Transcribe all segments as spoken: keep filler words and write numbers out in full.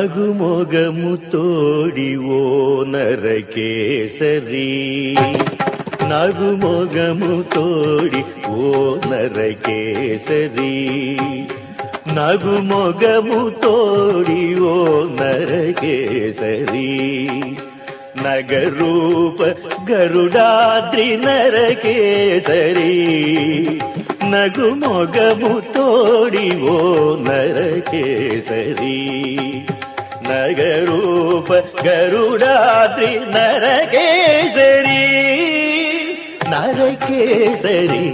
నగుమొగము తోడి ఓ నరకేసరి నగుమొగము తోడి ఓ నరకేసరి నగుమొగము తోడి ఓ నరకేసరి నగరూప గరుడాద్రి నరకేసరి నగుమొగము తోడి ఓ నరకేసరి నగరూప గరుడాద్రి నరకేసరి నరకేసరి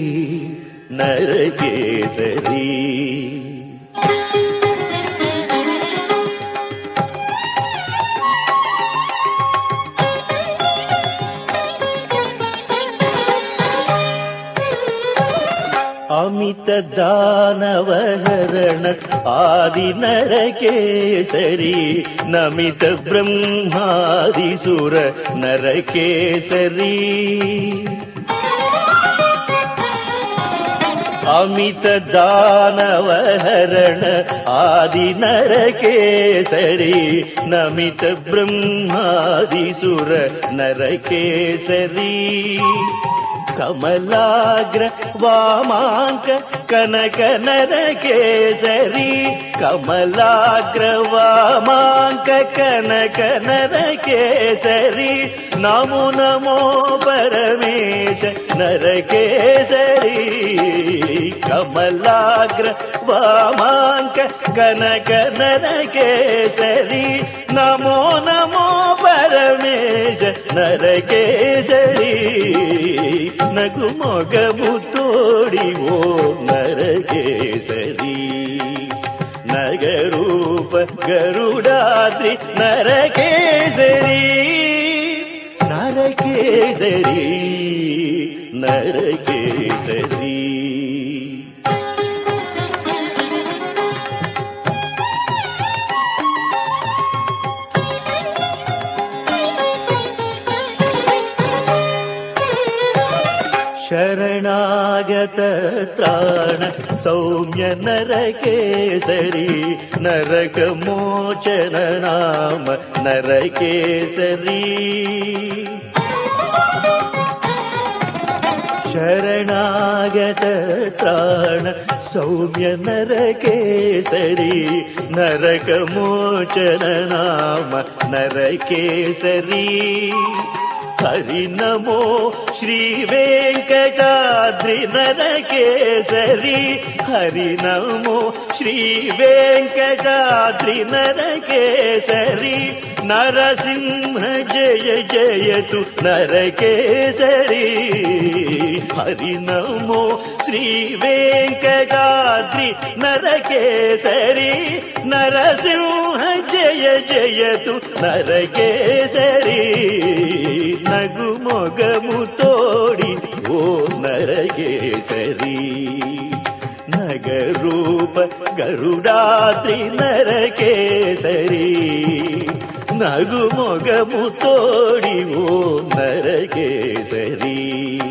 నరకేసరి అమిత దానవహరణ ఆది నరకేసరి నమిత బ్రహ్మాదిసుర నరకేసరి అమిత దానవహరణ ఆది నరకేసరి నమిత బ్రహ్మాదిసుర నరకేసరి కమలాగ్ర వామాంక కనక నరకేసరి కమలాగ్ర వామాంక కనక నరకేసరి నమో నమో పరమేశ నరకేసరి కమలాగ్ర వామాంక కనక నరకేసరి నమో నమో పరమేశ నరకేసరి నగుమొగము తోడి ఓ నరకేసరి నగరూప గరుడాద్రి నరకేసరి నరకేసరి నరకేసరి శరణాగత త్రాణ సౌమ్య నరకేసరి నరక మోచన నామ నరకేసరి శరణాగత త్రాణ సౌమ్య నరకేసరి నరక మోచన నామ నరకేసరి హరి నమో శ్రీ వెంకటాద్రి నరకేసరి హరి నమో శ్రీ వెంకటాద్రి నరకేసరి నరసింహ జయ జయతు నరకేసరి హరి నమో శ్రీ వెంకటాద్రి నరకేసరి నరసింహ జయ జయతు నరకేసరి నగుమొగము తోడి ఓ నరకేసరి నగరూప గరుడాద్రి నరకేసరి నగుమొగము తోడి ఓ నరకేసరి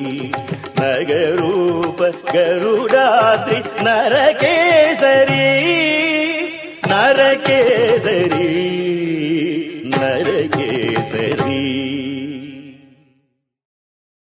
నగరూప గరుడాద్రి నరకేసరి నరకేసరి